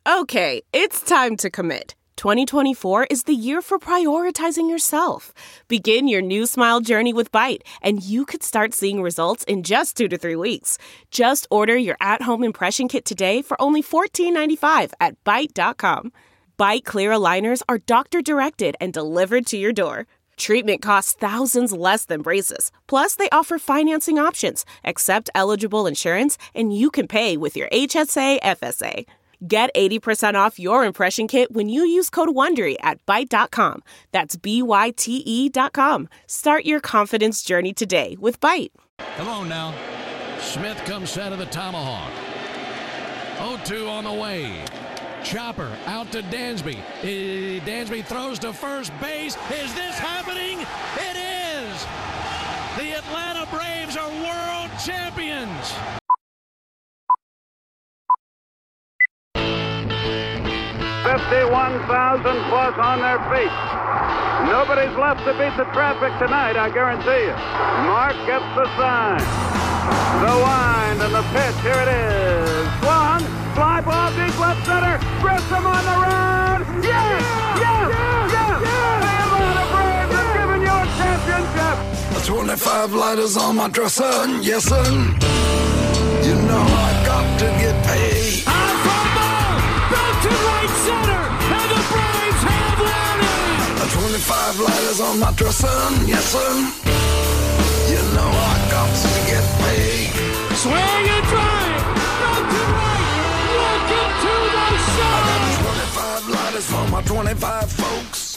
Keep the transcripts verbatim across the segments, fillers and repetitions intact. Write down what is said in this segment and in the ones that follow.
Okay, it's time to commit. twenty twenty-four is the year for prioritizing yourself. Begin your new smile journey with Byte, and you could start seeing results in just two to three weeks. Just order your at-home impression kit today for only fourteen ninety-five at byte dot com. Byte clear aligners are doctor-directed and delivered to your door. Treatment costs thousands less than braces. Plus, they offer financing options, accept eligible insurance, and you can pay with your H S A F S A. Get eighty percent off your impression kit when you use code WONDERY at byte dot com. That's B Y T E dot com. Start your confidence journey today with Byte. Come on now. Smith comes set of the tomahawk. oh two on the way. Chopper out to Dansby. Uh, Dansby throws to first base. Is this happening? It is! The Atlanta Braves are world champions! fifty-one thousand plus on their feet. Nobody's left to beat the traffic tonight, I guarantee you. Mark gets the sign. The wind and the pitch. Here it is. Swung. Fly ball deep left center. Grissom on the run. Yes! Yes! Yes! The Atlanta Braves have given you a championship. twenty-five lighters on my dresser. Yes, sir. You know I got to get paid. Out from ball. Back to right center. And the Braves have won it. twenty-five lighters on my dresser. Yes, sir. You know I got to get paid. Swing and drive. Back to right. Welcome to the show. I got twenty-five lighters for my twenty-five folks.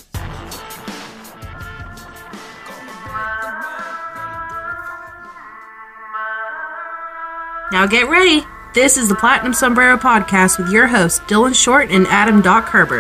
Now get ready. This is the Platinum Sombrero Podcast with your hosts, Dylan Short and Adam Doc Herbert.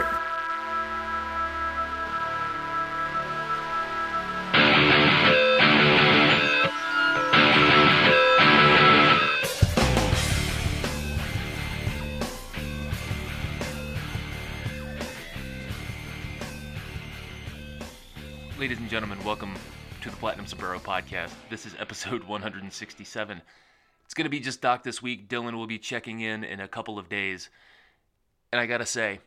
Ladies and gentlemen, welcome to the Platinum Sombrero Podcast. This is episode one hundred sixty-seven. It's going to be just Doc this week. Dylan will be checking in in a couple of days. And I got to say,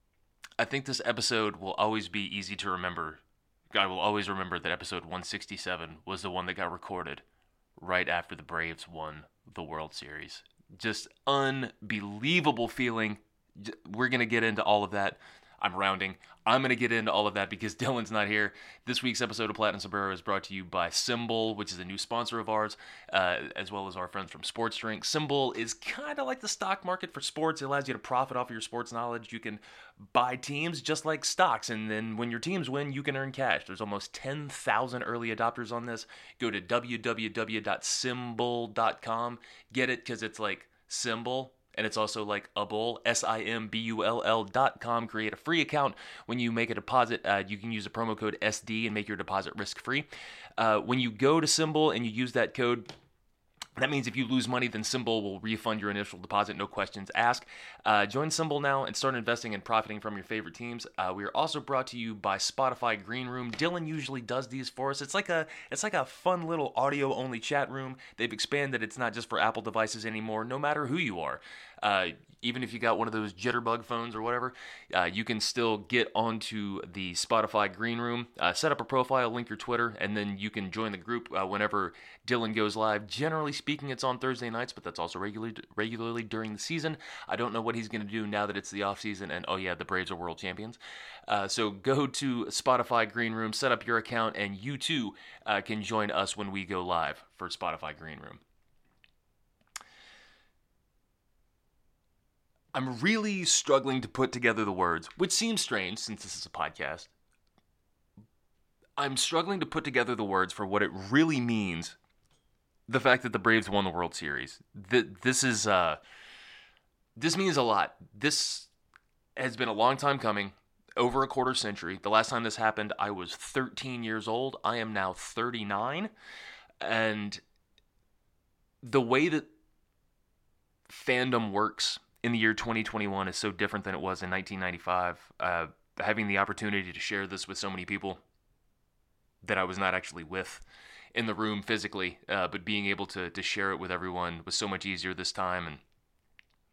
I think this episode will always be easy to remember. I will always remember that episode one sixty-seven was the one that got recorded right after the Braves won the World Series. Just unbelievable feeling. We're going to get into all of that. I'm rounding. I'm going to get into all of that because Dylan's not here. This week's episode of Platinum Sombrero is brought to you by Symbol, which is a new sponsor of ours, uh, as well as our friends from Sports Drink. Symbol is kind of like the stock market for sports. It allows you to profit off of your sports knowledge. You can buy teams just like stocks, and then when your teams win, you can earn cash. There's almost ten thousand early adopters on this. Go to w w w dot symbol dot com. Get it because it's like symbol. And it's also like a bull, S I M B U L L dot com. Create a free account. When you make a deposit, uh, you can use the promo code S D and make your deposit risk-free. Uh, when you go to Symbol and you use that code, that means if you lose money, then Symbol will refund your initial deposit, no questions asked. Uh, join Symbol now and start investing and profiting from your favorite teams. Uh, we are also brought to you by Spotify Green Room. Dylan usually does these for us. It's like a it's like a fun little audio-only chat room. They've expanded. It's not just for Apple devices anymore, no matter who you are. Uh, even if you got one of those jitterbug phones or whatever, uh, you can still get onto the Spotify Green Room, uh, set up a profile, link your Twitter, and then you can join the group uh, whenever Dylan goes live. Generally speaking, it's on Thursday nights, but that's also regularly regularly during the season. I don't know what he's going to do now that it's the off season, and oh yeah, the Braves are world champions. Uh, so go to Spotify Green Room, set up your account, and you too uh, can join us when we go live for Spotify Green Room. I'm really struggling to put together the words, which seems strange since this is a podcast. I'm struggling to put together the words for what it really means, the fact that the Braves won the World Series. This is, uh, this means a lot. This has been a long time coming, over a quarter century. The last time this happened, I was thirteen years old. I am now thirty-nine. And the way that fandom works in the year twenty twenty-one is so different than it was in nineteen ninety-five. Uh, having the opportunity to share this with so many people that I was not actually with in the room physically, uh, but being able to to share it with everyone was so much easier this time. And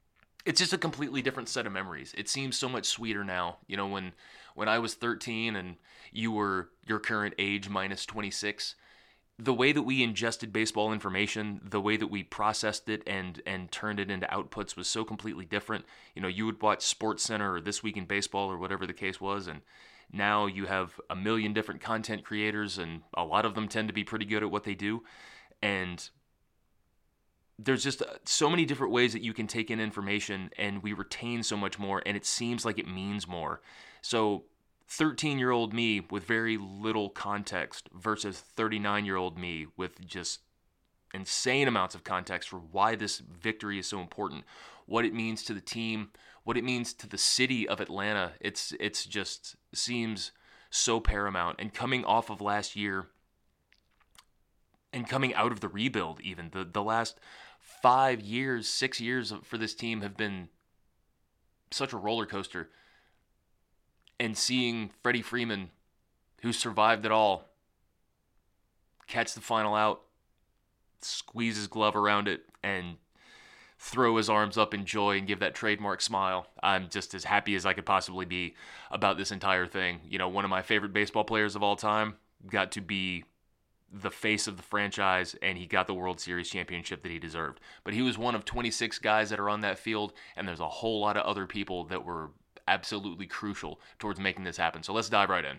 it's just a completely different set of memories. It seems so much sweeter now. You know, when when I was thirteen and you were your current age minus twenty-six, the way that we ingested baseball information, the way that we processed it and and turned it into outputs was so completely different. You know, you would watch SportsCenter or This Week in Baseball or whatever the case was, and now you have a million different content creators, and a lot of them tend to be pretty good at what they do. And there's just so many different ways that you can take in information, and we retain so much more, and it seems like it means more. So thirteen-year-old me with very little context versus thirty-nine-year-old me with just insane amounts of context for why this victory is so important, what it means to the team, what it means to the city of Atlanta. It's it's just seems so paramount. And coming off of last year and coming out of the rebuild, even the, the last five years, six years for this team have been such a roller coaster. And seeing Freddie Freeman, who survived it all, catch the final out, squeeze his glove around it, and throw his arms up in joy and give that trademark smile. I'm just as happy as I could possibly be about this entire thing. You know, one of my favorite baseball players of all time got to be the face of the franchise, and he got the World Series championship that he deserved. But he was one of twenty-six guys that are on that field, and there's a whole lot of other people that were absolutely crucial towards making this happen. So let's dive right in.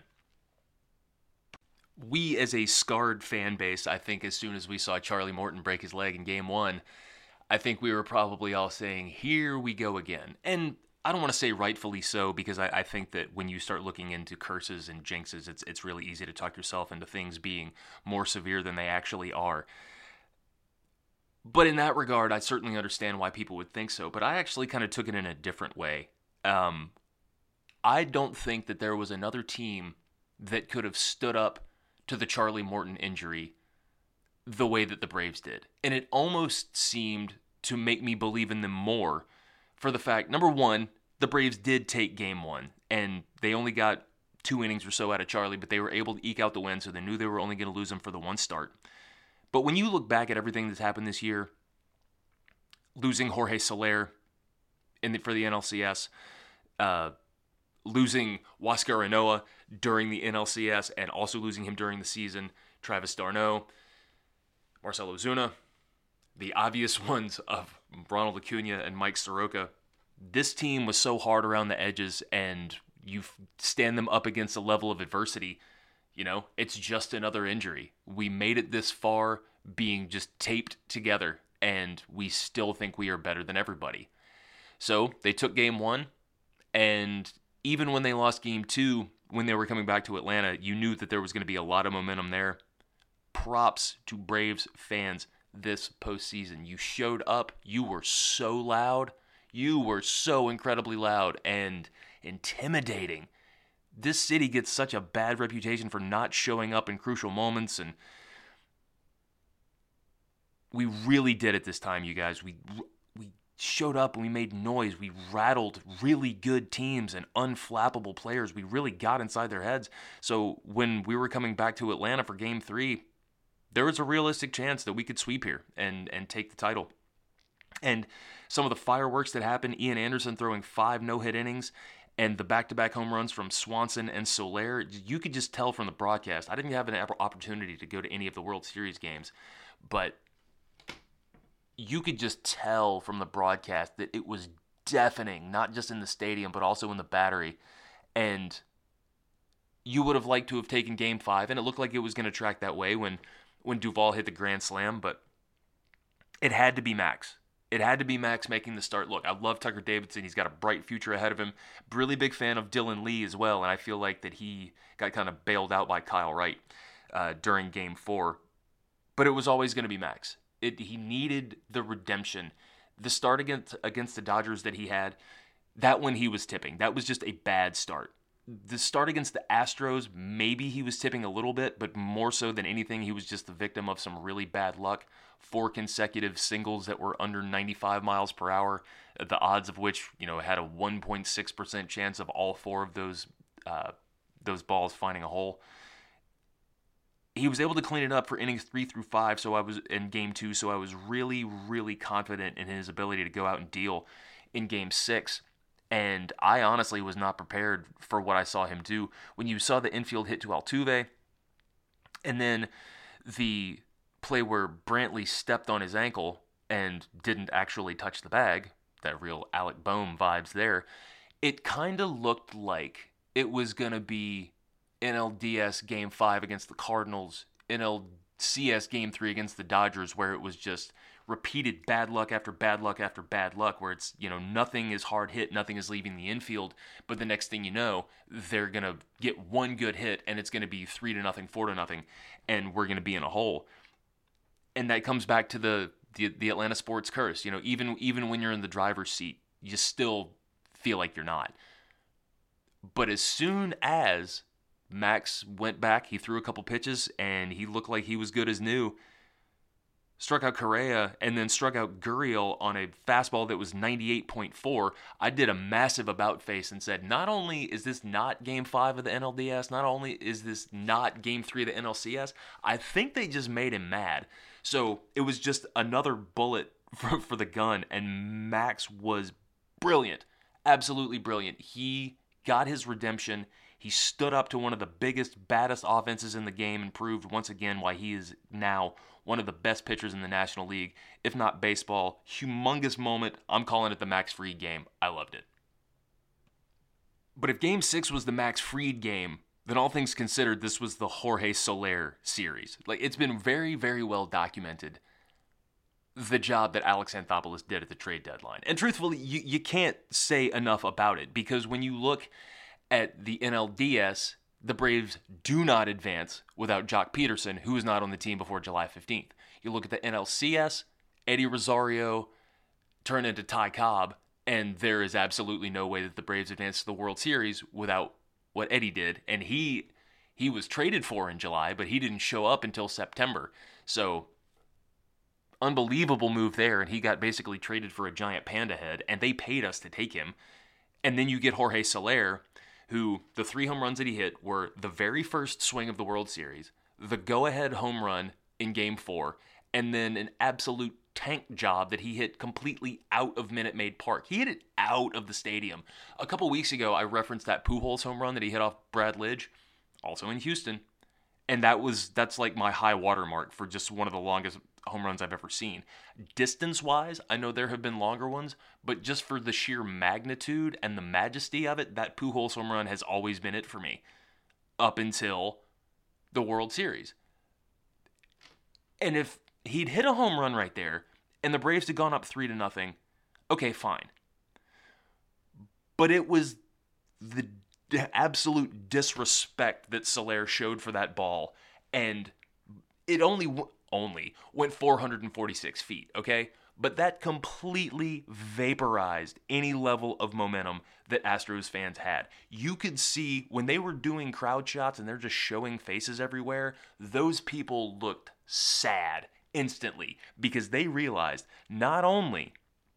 We, as a scarred fan base, I think as soon as we saw Charlie Morton break his leg in game one, I think we were probably all saying, here we go again. And I don't want to say rightfully so, because I, I think that when you start looking into curses and jinxes, it's it's really easy to talk yourself into things being more severe than they actually are. But in that regard, I certainly understand why people would think so. But I actually kind of took it in a different way. Um, I don't think that there was another team that could have stood up to the Charlie Morton injury the way that the Braves did. And it almost seemed to make me believe in them more for the fact, number one, the Braves did take game one, and they only got two innings or so out of Charlie, but they were able to eke out the win, so they knew they were only going to lose him for the one start. But when you look back at everything that's happened this year, losing Jorge Soler in the, for the N L C S, uh, losing Huascar Ynoa during the N L C S, and also losing him during the season, Travis d'Arnaud, Marcell Ozuna, the obvious ones of Ronald Acuna and Mike Soroka. This team was so hard around the edges, and you stand them up against a level of adversity, you know, it's just another injury. We made it this far being just taped together, and we still think we are better than everybody. So they took game one, and even when they lost game two, when they were coming back to Atlanta, you knew that there was going to be a lot of momentum there. Props to Braves fans this postseason. You showed up. You were so loud. You were so incredibly loud and intimidating. This city gets such a bad reputation for not showing up in crucial moments, and we really did it this time, you guys. We we showed up and we made noise. We rattled really good teams and unflappable players. We really got inside their heads. So when we were coming back to Atlanta for game three, there was a realistic chance that we could sweep here and, and take the title. And some of the fireworks that happened, Ian Anderson throwing five no-hit innings, and the back-to-back home runs from Swanson and Soler, you could just tell from the broadcast. I didn't have an opportunity to go to any of the World Series games, but you could just tell from the broadcast that it was deafening, not just in the stadium, but also in the Battery. And you would have liked to have taken Game five, and it looked like it was going to track that way when, when Duvall hit the grand slam, but it had to be Max. It had to be Max making the start. Look, I love Tucker Davidson. He's got a bright future ahead of him. Really big fan of Dylan Lee as well, and I feel like that he got kind of bailed out by Kyle Wright uh, during Game four. But it was always going to be Max. It, he needed the redemption. The start against against the Dodgers that he had, that one he was tipping. That was just a bad start. The start against the Astros, maybe he was tipping a little bit, but more so than anything, he was just the victim of some really bad luck. Four consecutive singles that were under ninety-five miles per hour, the odds of which, you know, had a one point six percent chance of all four of those uh, those balls finding a hole. He was able to clean it up for innings three through five, so I was in game two, so I was really, really confident in his ability to go out and deal. in Game six. And I honestly was not prepared for what I saw him do. When you saw the infield hit to Altuve, and then the play where Brantley stepped on his ankle and didn't actually touch the bag, that real Alec Boehm vibes there, it kind of looked like it was going to be N L D S Game five against the Cardinals, N L C S Game three against the Dodgers, where it was just repeated bad luck after bad luck after bad luck, where it's, you know, nothing is hard hit, nothing is leaving the infield, but the next thing you know, they're going to get one good hit, and it's going to be three to nothing, four to nothing, and we're going to be in a hole. And that comes back to the, the, the Atlanta sports curse. You know, even, even when you're in the driver's seat, you still feel like you're not. But as soon as Max went back, he threw a couple pitches, and he looked like he was good as new, struck out Correa, and then struck out Gurriel on a fastball that was ninety-eight point four, I did a massive about face and said, not only is this not Game five of the N L D S, not only is this not Game three of the N L C S, I think they just made him mad. So it was just another bullet for, for the gun, and Max was brilliant, absolutely brilliant. He got his redemption. He stood up to one of the biggest, baddest offenses in the game and proved once again why he is now one of the best pitchers in the National League, if not baseball. Humongous moment. I'm calling it the Max Fried game. I loved it. But if Game six was the Max Fried game, then all things considered, this was the Jorge Soler series. Like, it's been very, very well documented, the job that Alex Anthopoulos did at the trade deadline. And truthfully, you, you can't say enough about it, because when you look at the N L D S, the Braves do not advance without Jock Peterson, who was not on the team before July fifteenth. You look at the N L C S, Eddie Rosario turned into Ty Cobb, and there is absolutely no way that the Braves advance to the World Series without what Eddie did. And he he was traded for in July, but he didn't show up until September. So, unbelievable move there, and he got basically traded for a giant panda head, and they paid us to take him. And then you get Jorge Soler, who the three home runs that he hit were the very first swing of the World Series, the go-ahead home run in Game four, and then an absolute tank job that he hit completely out of Minute Maid Park. He hit it out of the stadium. A couple weeks ago, I referenced that Pujols home run that he hit off Brad Lidge, also in Houston, and that was that's like my high watermark for just one of the longest home runs I've ever seen. Distance-wise, I know there have been longer ones, but just for the sheer magnitude and the majesty of it, that Pujols home run has always been it for me, up until the World Series. And if he'd hit a home run right there, and the Braves had gone up three to nothing, okay, fine. But it was the absolute disrespect that Soler showed for that ball, and it only only went four hundred forty-six feet, okay? But that completely vaporized any level of momentum that Astros fans had. You could see when they were doing crowd shots and they're just showing faces everywhere, those people looked sad instantly, because they realized not only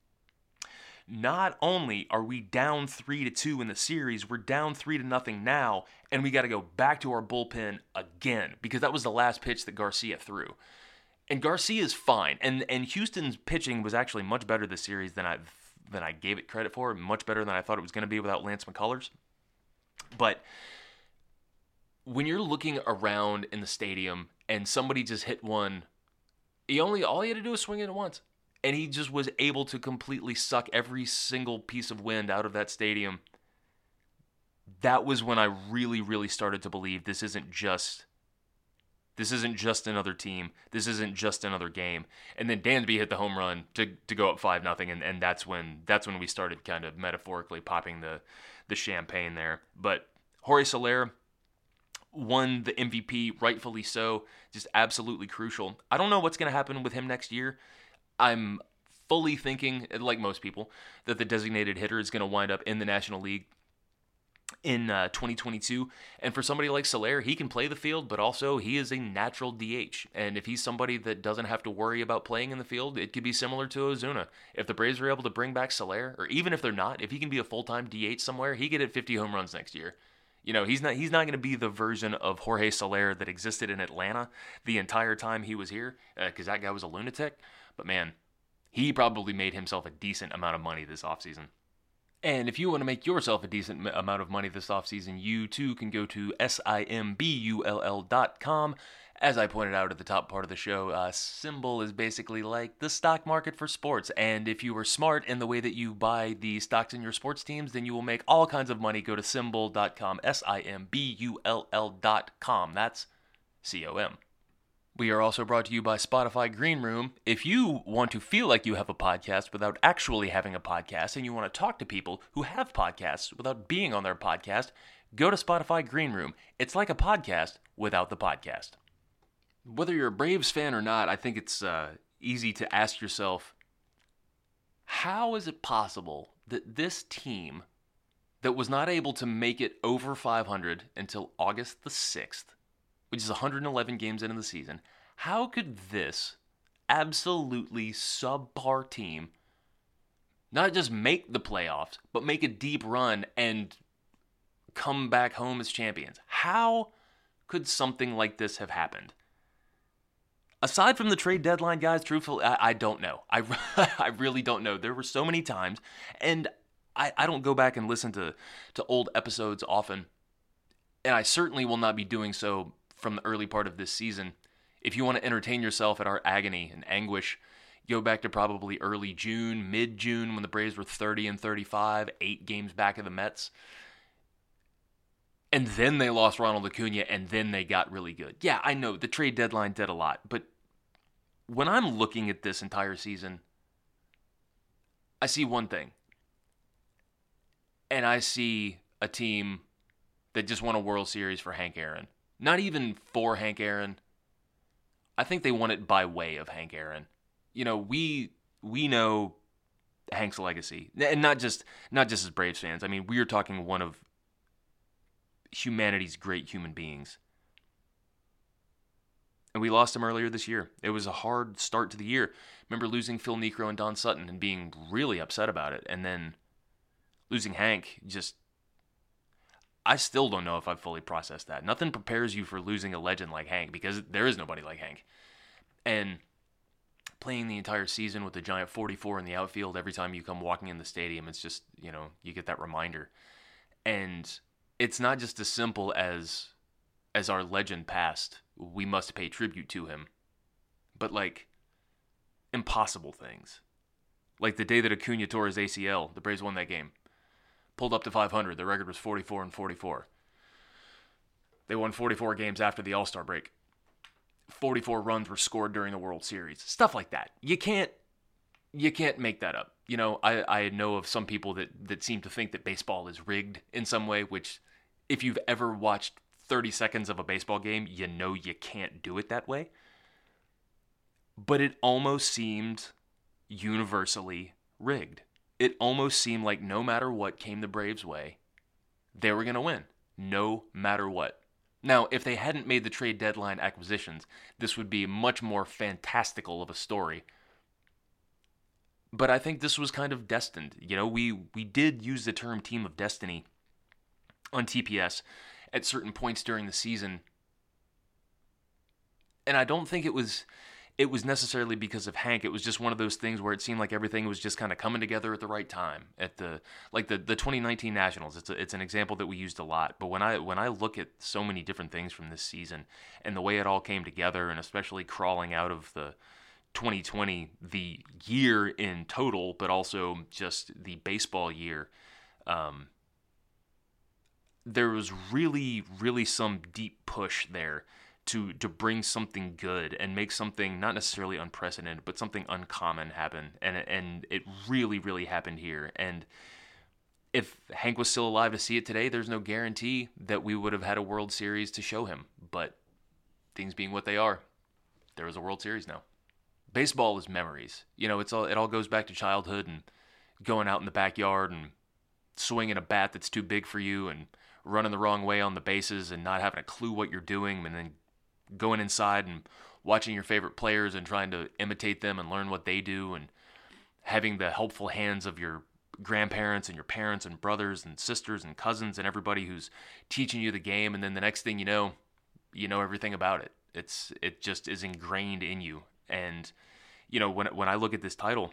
Not only are we down three to two in the series, we're down three to nothing now, and we got to go back to our bullpen again, because that was the last pitch that Garcia threw. And Garcia's fine, and and Houston's pitching was actually much better this series than I than I gave it credit for, much better than I thought it was going to be without Lance McCullers. But when you're looking around in the stadium and somebody just hit one, he only all he had to do was swing it once. And he just was able to completely suck every single piece of wind out of that stadium. That was when I really, really started to believe this isn't just this isn't just another team. This isn't just another game. And then Dansby hit the home run to to go up five nothing, and, and that's when that's when we started kind of metaphorically popping the the champagne there. But Jorge Soler won the M V P, rightfully so, just absolutely crucial. I don't know what's going to happen with him next year. I'm fully thinking, like most people, that the designated hitter is going to wind up in the National League in uh, twenty twenty-two. And for somebody like Soler, he can play the field, but also he is a natural D H. And if he's somebody that doesn't have to worry about playing in the field, it could be similar to Ozuna. If the Braves are able to bring back Soler, or even if they're not, if he can be a full-time D H somewhere, he could hit fifty home runs next year. You know, he's not he's not going to be the version of Jorge Soler that existed in Atlanta the entire time he was here, because uh, that guy was a lunatic. But man, He probably made himself a decent amount of money this offseason. And if you want to make yourself a decent amount of money this offseason, you too can go to simbull dot com. As I pointed out at the top part of the show, uh, Symbol is basically like the stock market for sports. And if you are smart in the way that you buy the stocks in your sports teams, then you will make all kinds of money. Go to simbull dot com, S I M B U L L dot com. That's C O M. We are also brought to you by Spotify Green Room. If you want to feel like you have a podcast without actually having a podcast, and you want to talk to people who have podcasts without being on their podcast, go to Spotify Green Room. It's like a podcast without the podcast. Whether you're a Braves fan or not, I think it's uh, easy to ask yourself, how is it possible that this team that was not able to make it over five hundred until August the sixth, which is one hundred eleven games into the season, how could this absolutely subpar team not just make the playoffs, but make a deep run and come back home as champions? How could something like this have happened? Aside from the trade deadline, guys, truthfully, I, I don't know. I, I really don't know. There were so many times, and I, I don't go back and listen to, to old episodes often, and I certainly will not be doing so from the early part of this season. If you want to entertain yourself at our agony and anguish, go back to probably early June, mid-June, when the Braves were thirty and thirty-five, eight games back of the Mets. And then they lost Ronald Acuna, and then they got really good. Yeah, I know, the trade deadline did a lot, but when I'm looking at this entire season, I see one thing. And I see a team that just won a World Series for Hank Aaron. Not even for Hank Aaron. I think they won it by way of Hank Aaron. You know, we we know Hank's legacy. And not just not just as Braves fans. I mean, we are talking one of humanity's great human beings. And we lost him earlier this year. It was a hard start to the year. Remember losing Phil Niekro and Don Sutton and being really upset about it. And then losing Hank, just, I still don't know if I've fully processed that. Nothing prepares you for losing a legend like Hank, because there is nobody like Hank. And playing the entire season with the giant forty-four in the outfield, every time you come walking in the stadium, it's just, you know, you get that reminder. And it's not just as simple as as our legend passed, we must pay tribute to him, but like impossible things. Like the day that Acuna tore his A C L, the Braves won that game. Pulled up to five hundred. The record was forty-four and forty-four. They won forty-four games after the All-Star break. forty-four runs were scored during the World Series. Stuff like that. You can't you can't make that up. You know, I, I know of some people that, that seem to think that baseball is rigged in some way, which if you've ever watched thirty seconds of a baseball game, you know you can't do it that way. But it almost seemed universally rigged. It almost seemed like no matter what came the Braves' way, they were going to win. No matter what. Now, if they hadn't made the trade deadline acquisitions, this would be much more fantastical of a story. But I think this was kind of destined. You know, we, we did use the term team of destiny on T P S at certain points during the season. And I don't think it was it was necessarily because of Hank. It was just one of those things where it seemed like everything was just kind of coming together at the right time. At the like the, the twenty nineteen Nationals, it's a, it's an example that we used a lot. But when I when I look at so many different things from this season and the way it all came together, and especially crawling out of the twenty twenty, the year in total, but also just the baseball year, um, there was really, really some deep push there to to bring something good and make something not necessarily unprecedented, but something uncommon happen. And and it really, really happened here. And if Hank was still alive to see it today, there's no guarantee that we would have had a World Series to show him. But things being what they are, there is a World Series now. Baseball is memories. You know, it's all it all goes back to childhood and going out in the backyard and swinging a bat that's too big for you and running the wrong way on the bases and not having a clue what you're doing, and then going inside and watching your favorite players and trying to imitate them and learn what they do, and having the helpful hands of your grandparents and your parents and brothers and sisters and cousins and everybody who's teaching you the game. And then the next thing you know, you know everything about it. It's it just is ingrained in you. And you know, when when I look at this title,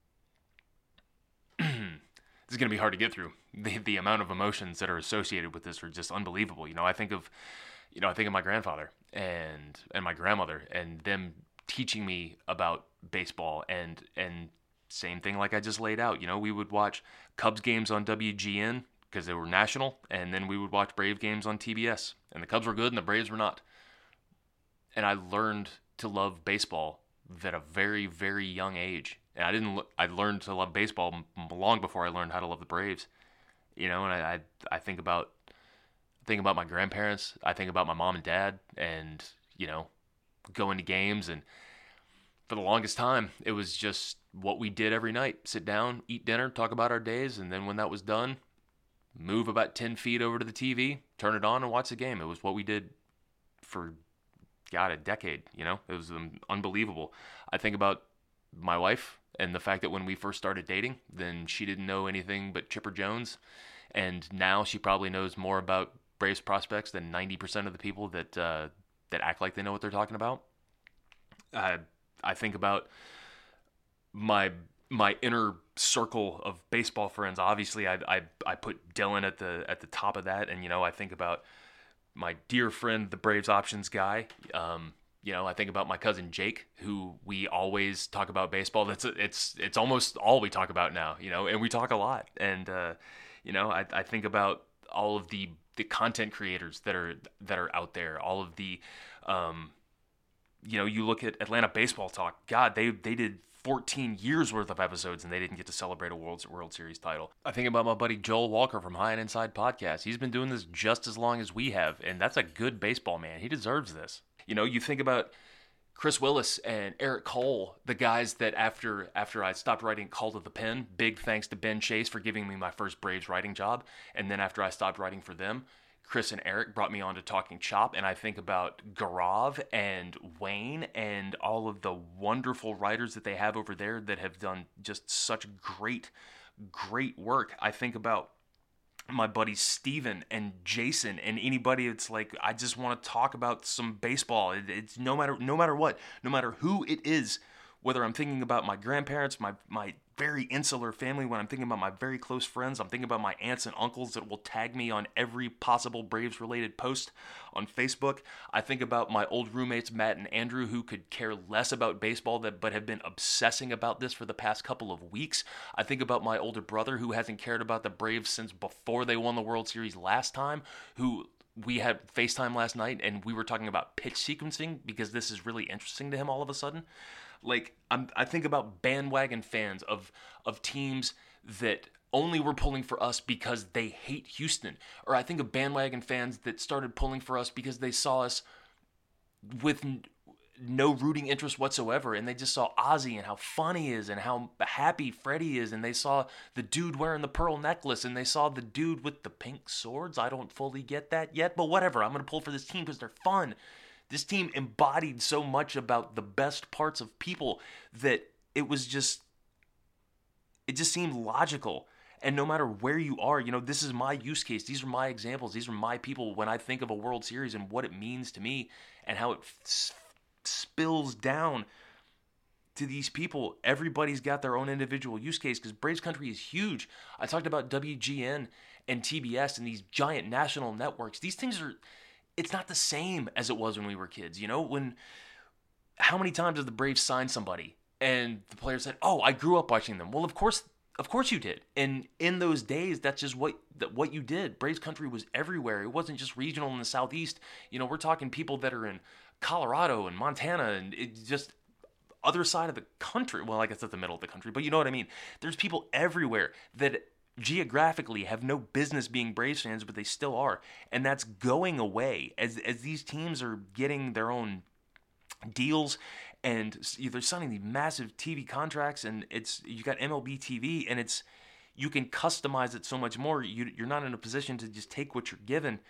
this is going to be hard to get through. The the amount of emotions that are associated with this are just unbelievable. You know, I think of, you know, I think of my grandfather and and my grandmother and them teaching me about baseball, and and same thing like I just laid out. You know, we would watch Cubs games on W G N because they were national, and then we would watch Brave games on T B S, and the Cubs were good and the Braves were not. And I learned to love baseball at a very, very young age. And I didn't. I learned to love baseball long before I learned how to love the Braves. You know, and I, I, I think about, think about my grandparents. I think about my mom and dad, and you know, going to games. And for the longest time, it was just what we did every night: sit down, eat dinner, talk about our days, and then when that was done, move about ten feet over to the T V, turn it on, and watch the game. It was what we did for, God, a decade. You know, it was um, unbelievable. I think about my wife and the fact that when we first started dating, then she didn't know anything but Chipper Jones, and now she probably knows more about Braves prospects than ninety percent of the people that uh, that act like they know what they're talking about. Uh, I think about my my inner circle of baseball friends. Obviously, I I I put Dylan at the at the top of that, and you know, I think about my dear friend, the Braves options guy. Um, you know, I think about my cousin Jake, who we always talk about baseball. That's it's it's almost all we talk about now. You know, and we talk a lot. And uh, you know, I I think about all of the the content creators that are that are out there. All of the, um, you know, you look at Atlanta Baseball Talk. God, they they did fourteen years worth of episodes, and they didn't get to celebrate a World World Series title. I think about my buddy Joel Walker from High and Inside Podcast. He's been doing this just as long as we have, and that's a good baseball man. He deserves this. You know, you think about Chris Willis and Eric Cole, the guys that after after I stopped writing Call to the Pen, big thanks to Ben Chase for giving me my first Braves writing job, and then after I stopped writing for them, Chris and Eric brought me on to Talking Chop, and I think about Gaurav and Wayne and all of the wonderful writers that they have over there that have done just such great, great work. I think about my buddies Steven and Jason and anybody that's like, I just want to talk about some baseball. It, it's no matter no matter what, no matter who it is, whether I'm thinking about my grandparents, my my very insular family, when I'm thinking about my very close friends, I'm thinking about my aunts and uncles that will tag me on every possible Braves-related post on Facebook. I think about my old roommates, Matt and Andrew, who could care less about baseball that, but have been obsessing about this for the past couple of weeks. I think about my older brother, who hasn't cared about the Braves since before they won the World Series last time, who we had FaceTime last night, and we were talking about pitch sequencing because this is really interesting to him all of a sudden. Like, I'm, I think about bandwagon fans of of teams that only were pulling for us because they hate Houston. Or I think of bandwagon fans that started pulling for us because they saw us with n- no rooting interest whatsoever, and they just saw Ozzy and how fun he is and how happy Freddie is, and they saw the dude wearing the pearl necklace, and they saw the dude with the pink swords. I don't fully get that yet, but whatever. I'm going to pull for this team because they're fun. This team embodied so much about the best parts of people that it was just, it just seemed logical. And no matter where you are, you know, this is my use case. These are my examples. These are my people when I think of a World Series and what it means to me and how it f- spills down to these people. Everybody's got their own individual use case because Braves country is huge. I talked about W G N and T B S and these giant national networks. These things are... It's not the same as it was when we were kids. You know, when, how many times have the Braves signed somebody and the player said, oh, I grew up watching them. Well, of course, of course you did. And in those days, that's just what, that what you did. Braves country was everywhere. It wasn't just regional in the Southeast. You know, we're talking people that are in Colorado and Montana and it just other side of the country. Well, I guess that's the middle of the country, but you know what I mean? There's people everywhere that geographically have no business being Braves fans, but they still are. And that's going away as as these teams are getting their own deals and they're signing these massive T V contracts, and it's you got M L B T V, and it's you can customize it so much more. You, you're not in a position to just take what you're given.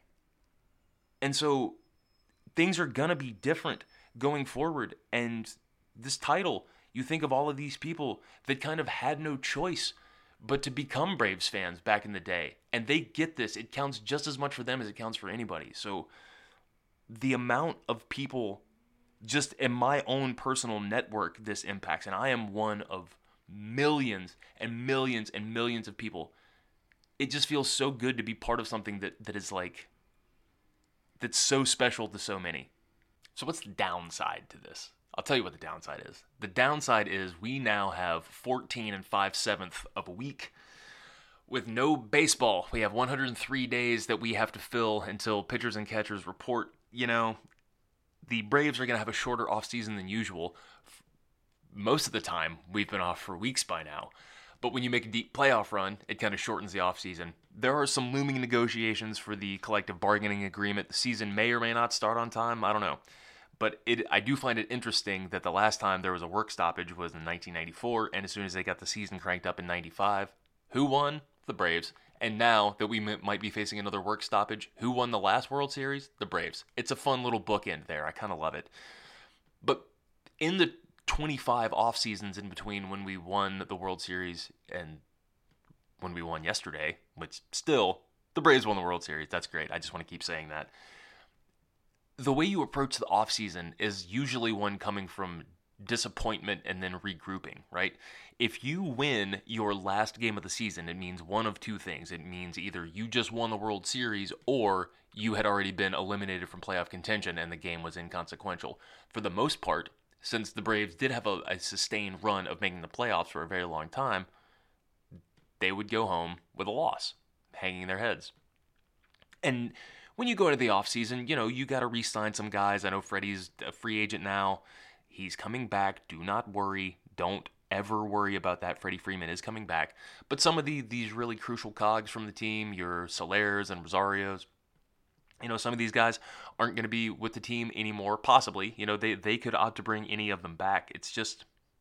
And so things are going to be different going forward. And this title, you think of all of these people that kind of had no choice but to become Braves fans back in the day. And they get this. It counts just as much for them as it counts for anybody. So the amount of people just in my own personal network this impacts, and I am one of millions and millions and millions of people. It just feels so good to be part of something that, that is like, that's so special to so many. So what's the downside to this? I'll tell you what the downside is. The downside is we now have fourteen and five sevenths of a week with no baseball. We have one hundred three days that we have to fill until pitchers and catchers report. You know, the Braves are going to have a shorter offseason than usual. Most of the time, we've been off for weeks by now. But when you make a deep playoff run, it kind of shortens the offseason. There are some looming negotiations for the collective bargaining agreement. The season may or may not start on time. I don't know. But it, I do find it interesting that the last time there was a work stoppage was in nineteen ninety-four, and as soon as they got the season cranked up in ninety-five, who won? The Braves. And now that we m- might be facing another work stoppage, who won the last World Series? The Braves. It's a fun little bookend there. I kind of love it. But in the twenty-five off seasons in between when we won the World Series and when we won yesterday, which still, the Braves won the World Series. That's great. I just want to keep saying that. The way you approach the offseason is usually one coming from disappointment and then regrouping, right? If you win your last game of the season, it means one of two things. It means either you just won the World Series or you had already been eliminated from playoff contention and the game was inconsequential. For the most part, since the Braves did have a, a sustained run of making the playoffs for a very long time, they would go home with a loss, hanging their heads. And when you go into the offseason, you know, you got to re-sign some guys. I know Freddie's a free agent now. He's coming back. Do not worry. Don't ever worry about that. Freddie Freeman is coming back. But some of the these really crucial cogs from the team, your Solers and Rosarios, you know, some of these guys aren't going to be with the team anymore, possibly. You know, they, they could opt to bring any of them back. It's just...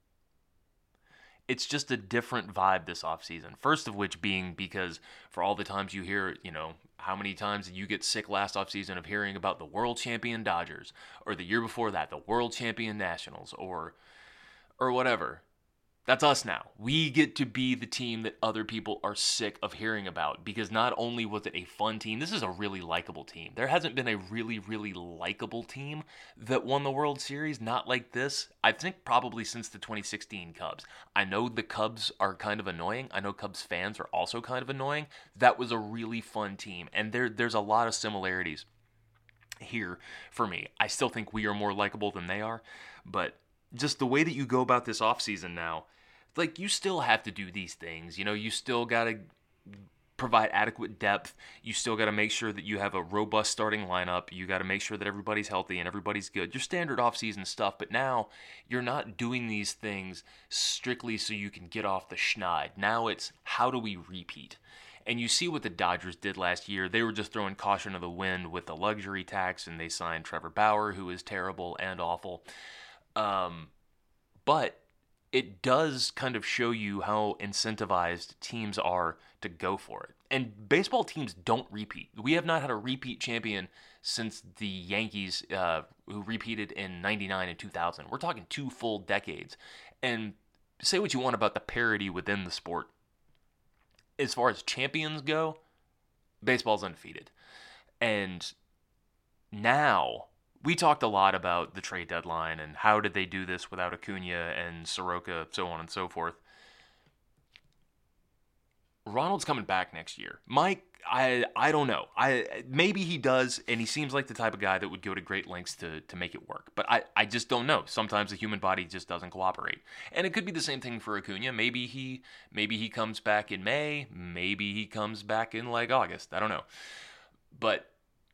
It's just a different vibe this offseason. First of which being because for all the times you hear, you know, how many times did you get sick last offseason of hearing about the world champion Dodgers, or the year before that, the world champion Nationals, or or whatever. That's us now. We get to be the team that other people are sick of hearing about, because not only was it a fun team, this is a really likable team. There hasn't been a really, really likable team that won the World Series, not like this, I think probably since the twenty sixteen Cubs. I know the Cubs are kind of annoying. I know Cubs fans are also kind of annoying. That was a really fun team, and there there's a lot of similarities here for me. I still think we are more likable than they are, but just the way that you go about this offseason now, like, you still have to do these things. You know, you still got to provide adequate depth. You still got to make sure that you have a robust starting lineup. You got to make sure that everybody's healthy and everybody's good. Your standard offseason stuff, but now you're not doing these things strictly so you can get off the schneid. Now it's, how do we repeat? And you see what the Dodgers did last year. They were just throwing caution to the wind with the luxury tax, and they signed Trevor Bauer, who is terrible and awful. Um, but it does kind of show you how incentivized teams are to go for it. And baseball teams don't repeat. We have not had a repeat champion since the Yankees, uh, who repeated in ninety-nine and two thousand. We're talking two full decades. And say what you want about the parity within the sport. As far as champions go, baseball's undefeated. And now, we talked a lot about the trade deadline and how did they do this without Acuna and Soroka, so on and so forth. Ronald's coming back next year. Mike, I I don't know. I maybe he does, and he seems like the type of guy that would go to great lengths to, to make it work. But I, I just don't know. Sometimes the human body just doesn't cooperate. And it could be the same thing for Acuna. Maybe he maybe he comes back in May. Maybe he comes back in like August. I don't know. But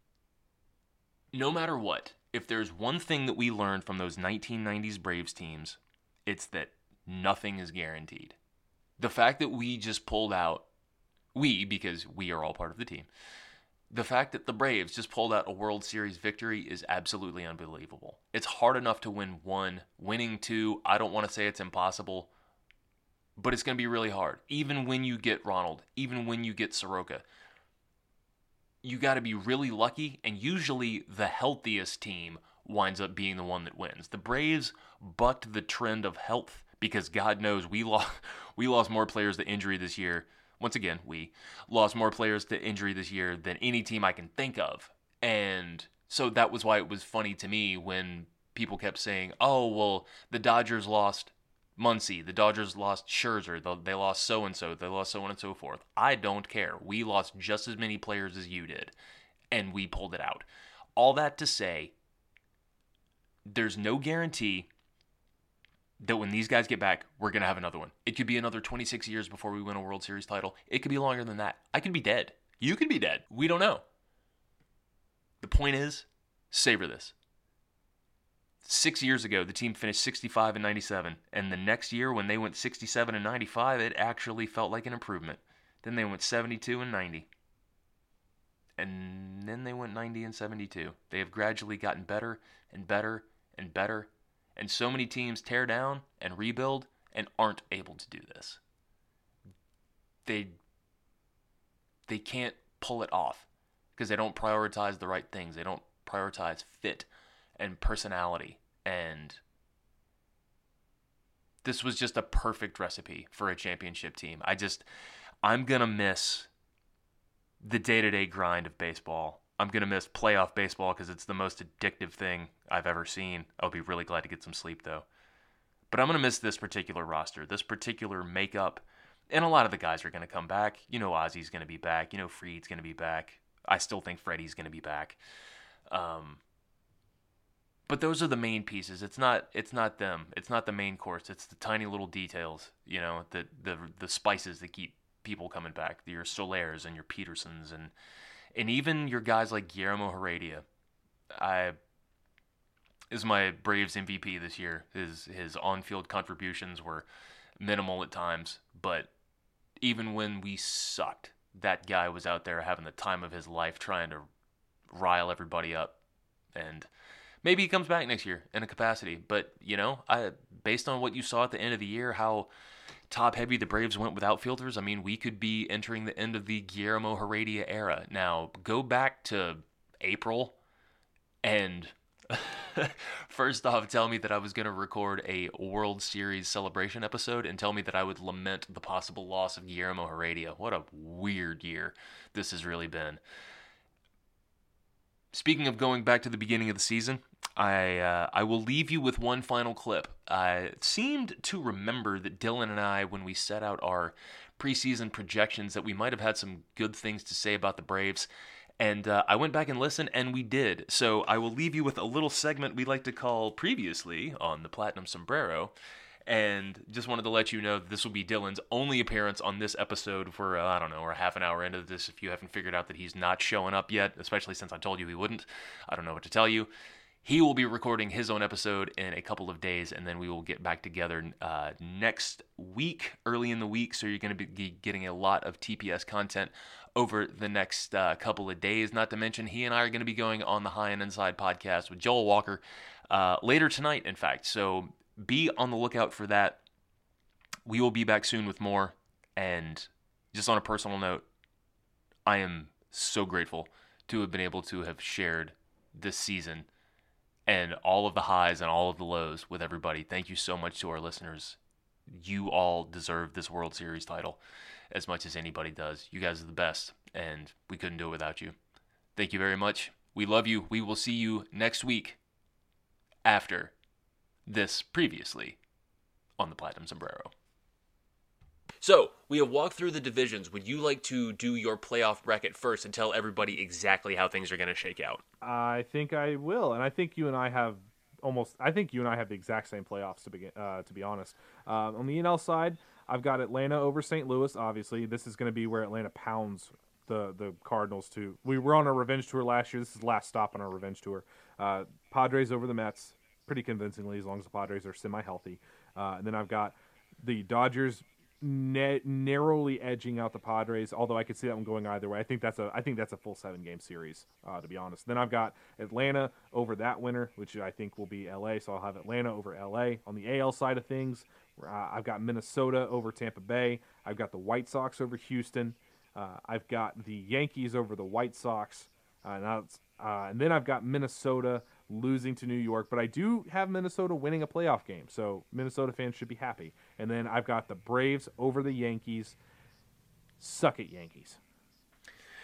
no matter what, if there's one thing that we learned from those nineteen nineties Braves teams, it's that nothing is guaranteed. The fact that we just pulled out, we, because we are all part of the team, the fact that the Braves just pulled out a World Series victory is absolutely unbelievable. It's hard enough to win one. Winning two, I don't want to say it's impossible, but it's going to be really hard. Even when you get Ronald, even when you get Soroka, you got to be really lucky, and usually the healthiest team winds up being the one that wins. The Braves bucked the trend of health because God knows we lost we lost more players to injury this year. Once again, we lost more players to injury this year than any team I can think of. And so that was why it was funny to me when people kept saying, oh, well, the Dodgers lost Muncy, the Dodgers lost Scherzer, they lost so-and-so, they lost so on and so forth. I don't care. We lost just as many players as you did, and we pulled it out. All that to say, there's no guarantee that when these guys get back, we're going to have another one. It could be another twenty-six years before we win a World Series title. It could be longer than that. I could be dead. You could be dead. We don't know. The point is, savor this. Six years ago, the team finished sixty-five and ninety-seven, and the next year when they went sixty-seven and ninety-five, it actually felt like an improvement. Then they went seventy-two and ninety. And then they went ninety and seventy-two. They have gradually gotten better and better and better. And so many teams tear down and rebuild and aren't able to do this. They they can't pull it off because they don't prioritize the right things. They don't prioritize fit and personality. And this was just a perfect recipe for a championship team. I just, I'm going to miss the day-to-day grind of baseball. I'm going to miss playoff baseball because it's the most addictive thing I've ever seen. I'll be really glad to get some sleep, though. But I'm going to miss this particular roster, this particular makeup. And a lot of the guys are going to come back. You know Ozzy's going to be back. You know Fried's going to be back. I still think Freddie's going to be back. Um, but those are the main pieces. It's not it's not them. It's not the main course. It's the tiny little details, you know, the the, the spices that keep people coming back. Your Solers and your Petersons and And even your guys like Guillermo Heredia. I is my Braves M V P this year. His his on-field contributions were minimal at times, but even when we sucked, that guy was out there having the time of his life trying to rile everybody up. And maybe he comes back next year in a capacity, but you know, I based on what you saw at the end of the year, how top-heavy the Braves went with outfielders, I mean, we could be entering the end of the Guillermo Heredia era. Now, go back to April and first off, tell me that I was going to record a World Series celebration episode and tell me that I would lament the possible loss of Guillermo Heredia. What a weird year this has really been. Speaking of going back to the beginning of the season, I uh, I will leave you with one final clip. I seemed to remember that Dylan and I, when we set out our preseason projections, that we might have had some good things to say about the Braves. And uh, I went back and listened, and we did. So I will leave you with a little segment we like to call Previously on the Platinum Sombrero. And just wanted to let you know that this will be Dylan's only appearance on this episode for, uh, I don't know, we're half an hour into this. If you haven't figured out that he's not showing up yet, especially since I told you he wouldn't, I don't know what to tell you. He will be recording his own episode in a couple of days, and then we will get back together uh, next week, early in the week. So you're going to be getting a lot of T P S content over the next uh, couple of days. Not to mention, he and I are going to be going on the High and Inside podcast with Joel Walker uh, later tonight, in fact. So be on the lookout for that. We will be back soon with more. And just on a personal note, I am so grateful to have been able to have shared this season and all of the highs and all of the lows with everybody. Thank you so much to our listeners. You all deserve this World Series title as much as anybody does. You guys are the best, and we couldn't do it without you. Thank you very much. We love you. We will see you next week after this Previously on the Platinum Sombrero. So, we have walked through the divisions. Would you like to do your playoff bracket first and tell everybody exactly how things are going to shake out? I think I will, and I think you and I have almost. I think you and I have the exact same playoffs to begin. Uh, to be honest, um, on the N L side, I've got Atlanta over Saint Louis. Obviously, this is going to be where Atlanta pounds the the Cardinals. To we were on a revenge tour last year. This is the last stop on our revenge tour. Uh, Padres over the Mets, pretty convincingly, as long as the Padres are semi-healthy. Uh, and then I've got the Dodgers Ne- narrowly edging out the Padres, although I could see that one going either way. I think that's a I think that's a full seven game series, uh, to be honest. Then I've got Atlanta over that winner, which I think will be L A. So I'll have Atlanta over L A. On the A L side of things, uh, I've got Minnesota over Tampa Bay. I've got the White Sox over Houston. Uh, I've got the Yankees over the White Sox. Uh, now it's, uh, and then I've got Minnesota losing to New York, but I do have Minnesota winning a playoff game, so Minnesota fans should be happy. And then I've got the Braves over the Yankees. Suck it, Yankees.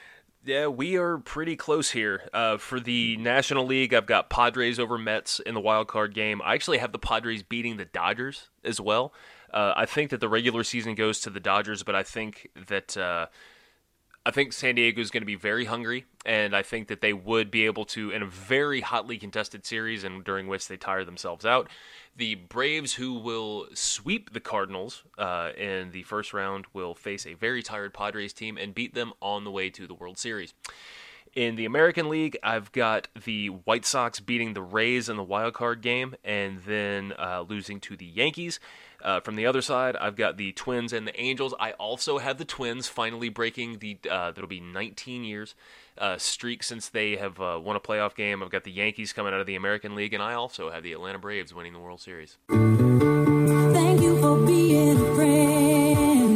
Yeah, we are pretty close here. Uh, for the National League, I've got Padres over Mets in the wild card game. I actually have the Padres beating the Dodgers as well. Uh, I think that the regular season goes to the Dodgers, but I think that uh, I think San Diego is going to be very hungry, and I think that they would be able to, in a very hotly contested series and during which they tire themselves out, the Braves, who will sweep the Cardinals uh, in the first round, will face a very tired Padres team and beat them on the way to the World Series. In the American League, I've got the White Sox beating the Rays in the wild card game and then uh, losing to the Yankees. Uh, from the other side, I've got the Twins and the Angels. I also have the Twins finally breaking the, uh, that'll be nineteen years uh, streak since they have uh, won a playoff game. I've got the Yankees coming out of the American League, and I also have the Atlanta Braves winning the World Series. Thank you for being a friend.